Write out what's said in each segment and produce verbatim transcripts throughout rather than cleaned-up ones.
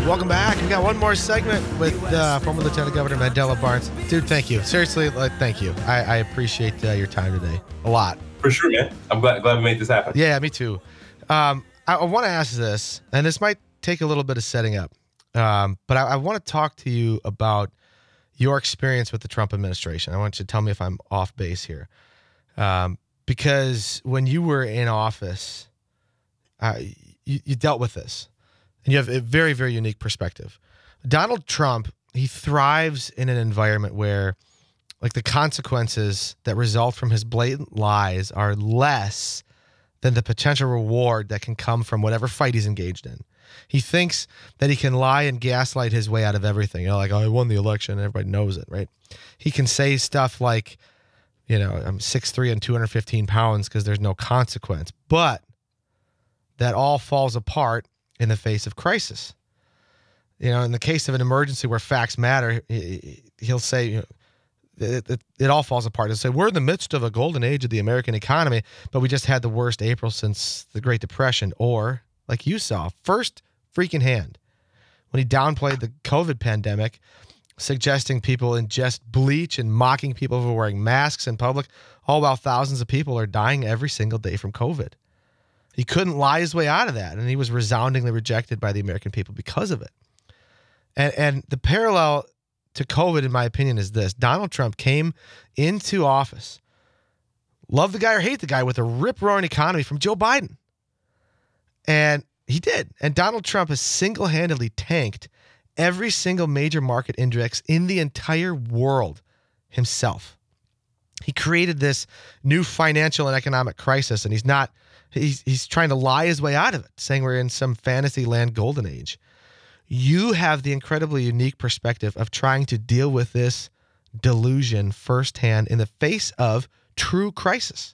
Welcome back. We got one more segment with uh, former Lieutenant Governor Mandela Barnes. Dude, thank you. Seriously, like, thank you. I, I appreciate uh, your time today a lot. For sure, man. I'm glad glad we made this happen. Yeah, me too. Um, I, I want to ask this, and this might take a little bit of setting up, um, but I, I want to talk to you about your experience with the Trump administration. I want you to tell me if I'm off base here. Um, because when you were in office, uh, you, you dealt with this. And you have a very, very unique perspective. Donald Trump, he thrives in an environment where, like, the consequences that result from his blatant lies are less than the potential reward that can come from whatever fight he's engaged in. He thinks that he can lie and gaslight his way out of everything. You know, like, oh, I won the election, and everybody knows it, right? He can say stuff like, you know, I'm six three and two hundred fifteen pounds because there's no consequence. But that all falls apart in the face of crisis. You know, in the case of an emergency where facts matter, he'll say, you know, it, it, it all falls apart. He'll say, we're in the midst of a golden age of the American economy, but we just had the worst April since the Great Depression. Or, like you saw, first freaking hand, when he downplayed the COVID pandemic, suggesting people ingest bleach and mocking people for wearing masks in public, all while thousands of people are dying every single day from COVID. He couldn't lie his way out of that, and he was resoundingly rejected by the American people because of it. And and the parallel to COVID, in my opinion, is this. Donald Trump came into office, love the guy or hate the guy, with a rip-roaring economy from Joe Biden. And he did. And Donald Trump has single-handedly tanked every single major market index in the entire world himself. He created this new financial and economic crisis, and he's not... He's he's trying to lie his way out of it, saying we're in some fantasy land golden age. You have the incredibly unique perspective of trying to deal with this delusion firsthand in the face of true crisis.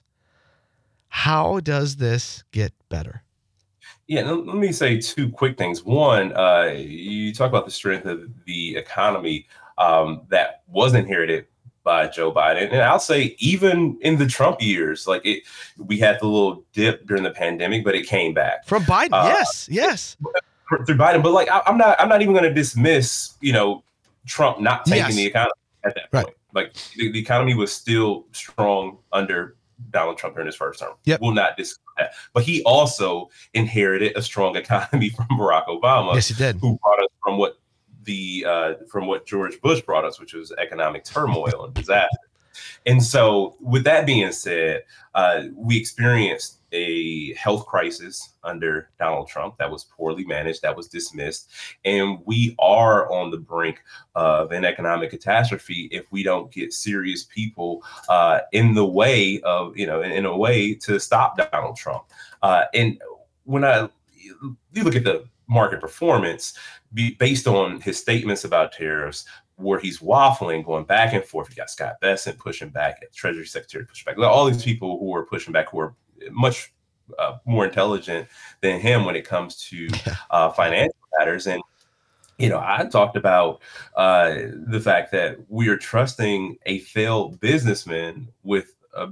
How does this get better? Yeah, let me say two quick things. One, uh, you talk about the strength of the economy um, that was inherited by Joe Biden. And I'll say even in the Trump years, like it, we had the little dip during the pandemic, but it came back. From Biden, uh, yes, yes. Through Biden. But like, I, I'm not, I'm not even going to dismiss, you know, Trump not taking yes. the economy at that point. Right. Like the, the economy was still strong under Donald Trump during his first term. Yep. We'll not discuss that. But he also inherited a strong economy from Barack Obama. Yes, he did. Who brought us from what the uh, from what George Bush brought us, which was economic turmoil and disaster. And so with that being said, uh, we experienced a health crisis under Donald Trump that was poorly managed, that was dismissed. And we are on the brink of an economic catastrophe if we don't get serious people uh, in the way of, you know, in, in a way to stop Donald Trump. Uh, and when I you look at the market performance, be based on his statements about tariffs, where he's waffling, going back and forth. You got Scott Bessent pushing back, Treasury Secretary pushing back. All these people who are pushing back, who are much uh, more intelligent than him when it comes to uh, financial matters. And, you know, I talked about uh, the fact that we are trusting a failed businessman with a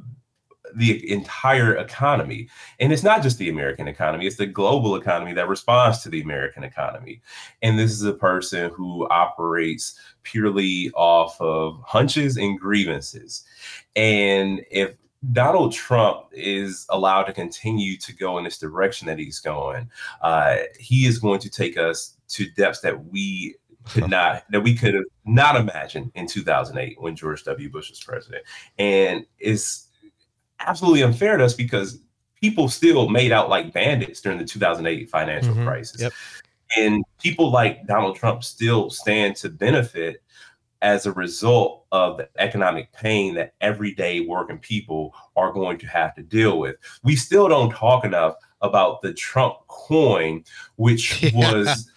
the entire economy. And it's not just the American economy, it's the global economy that responds to the American economy. And this is a person who operates purely off of hunches and grievances. And if Donald Trump is allowed to continue to go in this direction that he's going, uh, he is going to take us to depths that we could not, that we could have not imagined in two thousand eight when George W. Bush was president. And it's absolutely unfair to us because people still made out like bandits during the two thousand eight financial mm-hmm. crisis. Yep. And people like Donald Trump still stand to benefit as a result of the economic pain that everyday working people are going to have to deal with. We still don't talk enough about the Trump coin, which yeah. was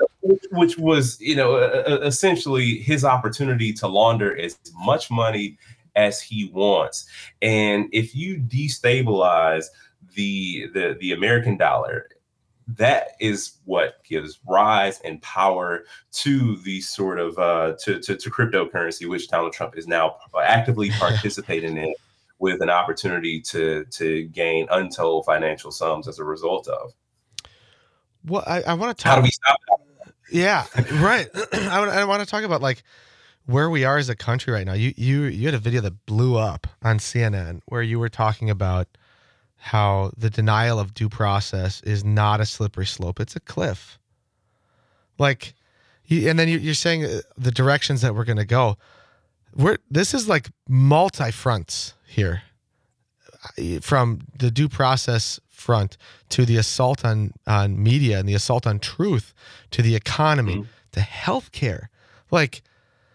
which was, you know, uh, essentially his opportunity to launder as much money as he wants. And if you destabilize the, the, the American dollar, that is what gives rise and power to the sort of uh, to, to, to cryptocurrency, which Donald Trump is now actively participating in with an opportunity to, to gain untold financial sums as a result of. Well, I, I want to talk. How do we stop that? Yeah, right. I, want- I want to talk about like where we are as a country right now. You you you had a video that blew up on C N N where you were talking about how the denial of due process is not a slippery slope; it's a cliff. Like, you, and then you, you're saying uh, the directions that we're going to go. We're this is like multi fronts here, uh, from the due process front to the assault on on media and the assault on truth to the economy Mhm. to healthcare. Like,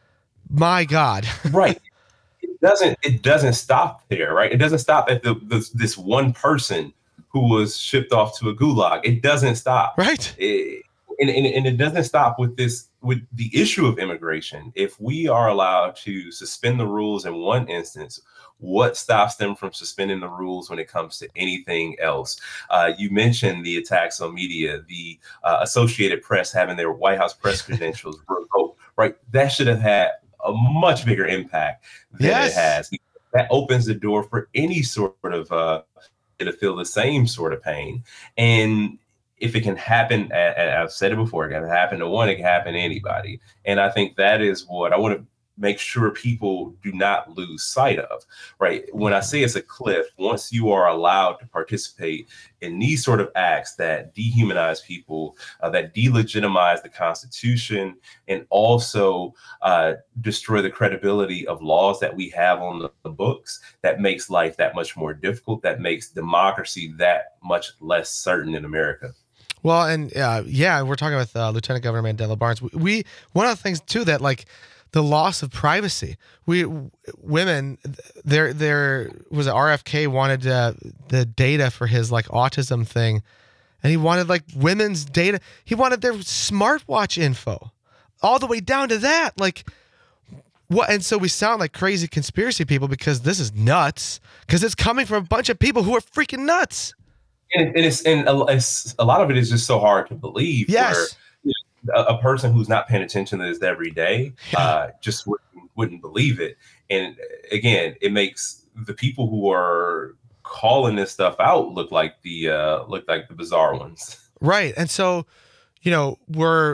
my God. Right. It doesn't it doesn't stop there, right? It doesn't stop at the, the this one person who was shipped off to a gulag. It doesn't stop. Right. It, and, and, and it doesn't stop with this with the issue of immigration. If we are allowed to suspend the rules in one instance, what stops them from suspending the rules when it comes to anything else? Uh, you mentioned the attacks on media, the uh, Associated Press having their White House press credentials revoked, right? That should have had a much bigger impact than Yes. it has. That opens the door for any sort of uh, to feel the same sort of pain. And if it can happen, I've said it before, it can happen to one, it can happen to anybody. And I think that is what I want to make sure people do not lose sight of, right? When I say it's a cliff, once you are allowed to participate in these sort of acts that dehumanize people, uh, that delegitimize the Constitution, and also uh, destroy the credibility of laws that we have on the, the books, that makes life that much more difficult, that makes democracy that much less certain in America. Well, and uh, yeah, we're talking with uh, Lieutenant Governor Mandela Barnes. We, we one of the things too that like the loss of privacy. We women, there there was a R F K wanted uh, the data for his like autism thing, and he wanted like women's data. He wanted their smartwatch info, all the way down to that. Like what? And so we sound like crazy conspiracy people because this is nuts. Because it's coming from a bunch of people who are freaking nuts. And, and it's and a, it's, a lot of it is just so hard to believe. Yes. Where, you know, a, a person who's not paying attention to this every day Yeah. uh, just wouldn't, wouldn't believe it. And again, it makes the people who are calling this stuff out look like the uh, look like the bizarre ones. Right. And so, you know, we're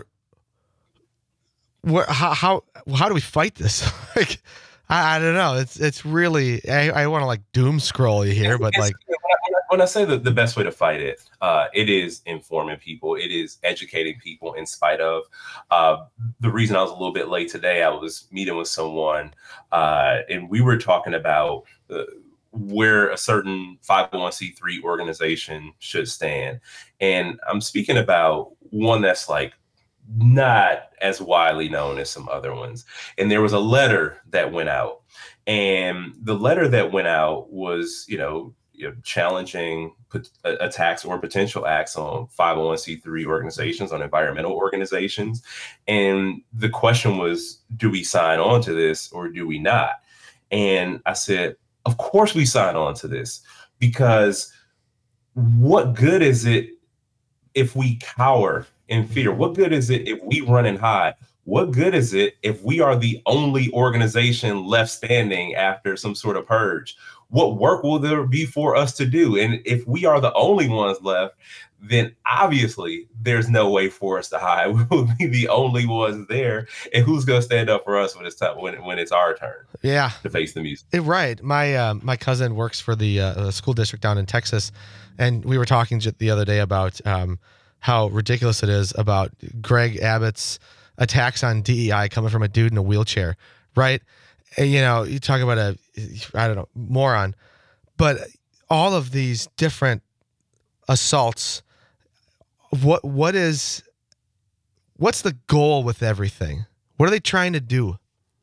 we're how how how do we fight this? Like, I, I don't know. It's it's really I, I want to like doom scroll you here, but It's- like when I, when I say that the best way to fight it, uh, it is informing people. It is educating people in spite of. Uh, the reason I was a little bit late today, I was meeting with someone, uh, and we were talking about uh, where a certain five oh one c three organization should stand. And I'm speaking about one that's like not as widely known as some other ones. And there was a letter that went out. And the letter that went out was, you know, you know, challenging put, uh, attacks or potential acts on five oh one c three organizations, on environmental organizations. And the question was, do we sign on to this or do we not? And I said, of course we sign on to this, because what good is it if we cower in fear? What good is it if we run and hide? What good is it if we are the only organization left standing after some sort of purge? What work will there be for us to do? And if we are the only ones left, then obviously there's no way for us to hide. We will be the only ones there. And who's going to stand up for us when it's time, when, when it's our turn yeah, to face the music? it, right. My uh, my cousin works for the uh, school district down in Texas, and we were talking the other day about um, how ridiculous it is about Greg Abbott's attacks on D E I coming from a dude in a wheelchair, right? And, you know, you talk about a, I don't know, moron, but all of these different assaults, what what is, what's the goal with everything? What are they trying to do?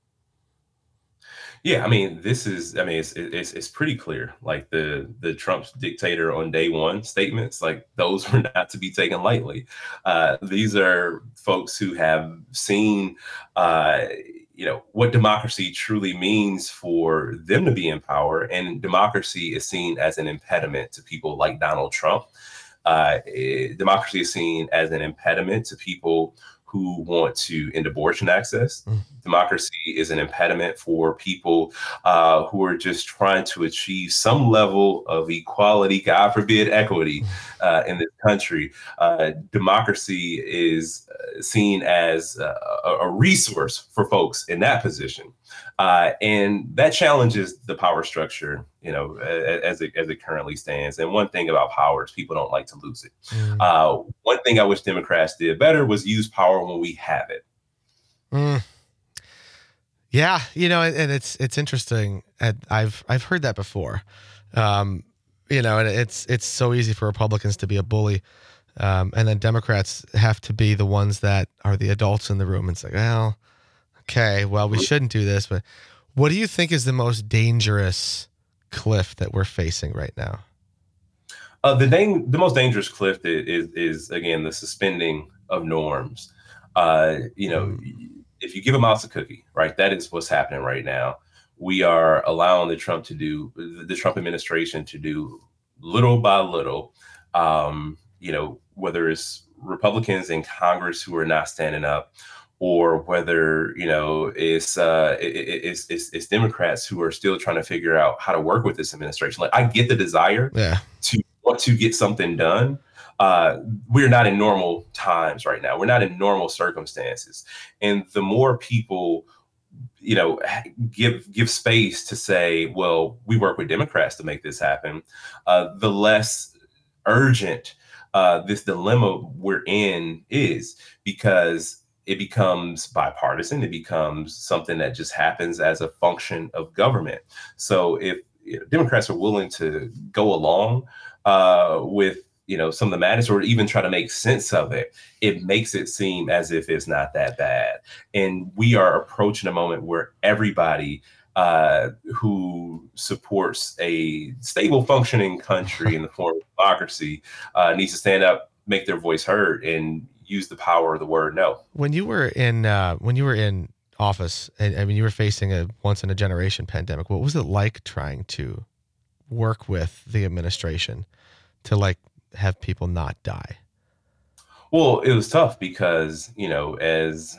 Yeah, I mean, this is, I mean, it's, it's, it's pretty clear. Like the, the Trump's dictator on day one statements, like those were not to be taken lightly. Uh, these are folks who have seen, uh, you know, what democracy truly means for them to be in power. And democracy is seen as an impediment to people like Donald Trump. Uh, it, democracy is seen as an impediment to people who want to end abortion access. Mm. Democracy is an impediment for people uh, who are just trying to achieve some level of equality, God forbid, equity uh, in this country. Uh, democracy is seen as a, a resource for folks in that position. Uh, and that challenges the power structure, you know, as it, as it currently stands. And one thing about power is people don't like to lose it. Mm. Uh, one thing I wish Democrats did better was use power when we have it. Mm. Yeah, you know, and it's it's interesting. I've I've heard that before. Um, you know, and it's it's so easy for Republicans to be a bully. Um, and then Democrats have to be the ones that are the adults in the room. And it's like, well, okay, well, we shouldn't do this. But what do you think is the most dangerous cliff that we're facing right now? Uh, the dang, the most dangerous cliff is, is, is, again, the suspending of norms. Uh, you know, mm. if you give a mouse a cookie, right, that is what's happening right now. We are allowing the Trump to do, the Trump administration to do little by little, um, you know, whether it's Republicans in Congress who are not standing up, or whether, you know, it's, uh, it, it's, it's, it's Democrats who are still trying to figure out how to work with this administration. Like, I get the desire yeah. to want to get something done. Uh, we're not in normal times right now. We're not in normal circumstances. And the more people, you know, give give space to say, well, we work with Democrats to make this happen, uh, the less urgent uh, this dilemma we're in is, because it becomes bipartisan. It becomes something that just happens as a function of government. So if you know, Democrats are willing to go along uh, with, you know, some of the madness, or even try to make sense of it, it makes it seem as if it's not that bad. And we are approaching a moment where everybody uh, who supports a stable, functioning country in the form of democracy uh, needs to stand up, make their voice heard, and use the power of the word no. When you were in uh, when you were in office, and I mean, you were facing a once in a generation pandemic. What was it like trying to work with the administration to like have people not die? Well, it was tough because, you know, as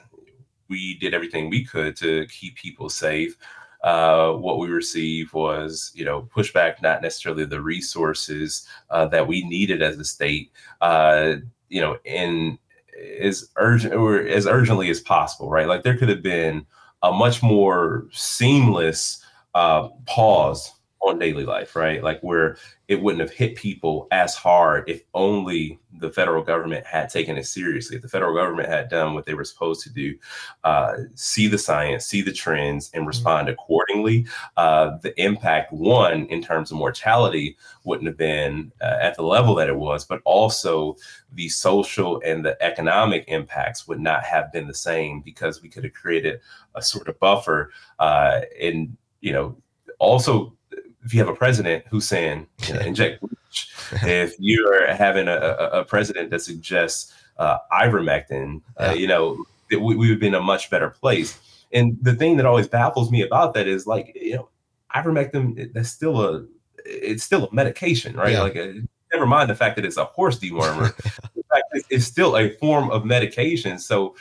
we did everything we could to keep people safe, uh, what we received was, you know, pushback, not necessarily the resources uh, that we needed as a state, uh, you know, in as urgent or as urgently as possible, right? Like, there could have been a much more seamless uh, pause on daily life, right? Like, where it wouldn't have hit people as hard if only the federal government had taken it seriously. If the federal government had done what they were supposed to do, uh, see the science, see the trends, and respond accordingly, uh, the impact, one, in terms of mortality, wouldn't have been uh, at the level that it was, but also the social and the economic impacts would not have been the same, because we could have created a sort of buffer. Uh, and, you know, also, if you have a president who's saying, you know, inject bleach, if you're having a, a, a president that suggests uh, ivermectin, uh, yeah. you know, we, we would be in a much better place. And the thing that always baffles me about that is, like, you know, ivermectin, that's still a, it's still a medication, right? Yeah. Like, a, never mind the fact that it's a horse dewormer. In fact, it's still a form of medication. So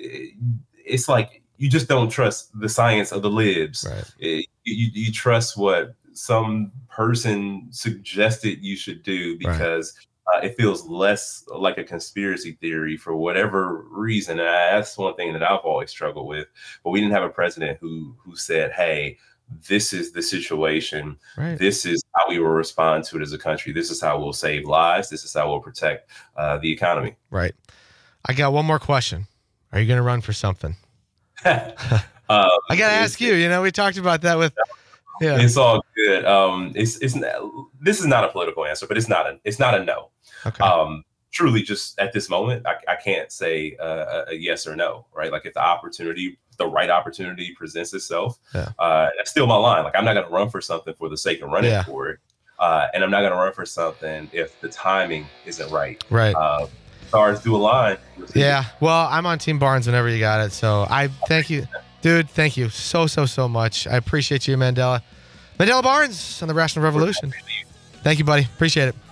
it's like, you just don't trust the science of the libs. Right. It, you, you trust what some person suggested you should do, because right. uh, it feels less like a conspiracy theory for whatever reason. And that's one thing that I've always struggled with. But we didn't have a president who who said, hey, this is the situation. Right. This is how we will respond to it as a country. This is how we'll save lives. This is how we'll protect uh, the economy. Right. I got one more question. Are you going to run for something? um, I got to ask you, you know, we talked about that with, yeah, it's all good. Um, it's, it's, this is not a political answer, but it's not a, it's not a no. Okay. Um, truly, just at this moment, I, I can't say uh, a yes or no, right? Like, if the opportunity, the right opportunity presents itself, yeah. uh, that's still my line. Like, I'm not going to run for something for the sake of running yeah. for it. Uh, and I'm not going to run for something if the timing isn't right. Right. Uh, stars do align. Yeah. Well, I'm on Team Barnes whenever you got it. So I thank you. Dude, thank you so, so, so much. I appreciate you, Mandela. Mandela Barnes on the Rational Revolution. Thank you, buddy. Appreciate it.